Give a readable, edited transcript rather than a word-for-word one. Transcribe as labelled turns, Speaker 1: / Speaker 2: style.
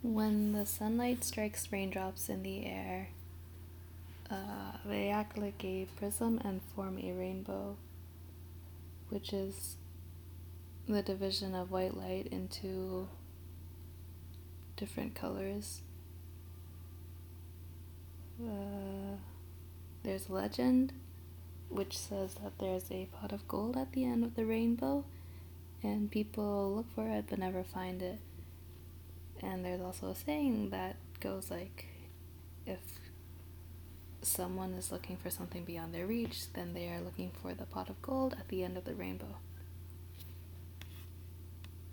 Speaker 1: When the sunlight strikes raindrops in the air, they act like a prism and form a rainbow, which is the division of white light into different colors. There's a legend which says that there's a pot of gold at the end of the rainbow, and people look for it but never find it. And there's also a saying that goes like, if someone is looking for something beyond their reach, then they are looking for the pot of gold at the end of the rainbow.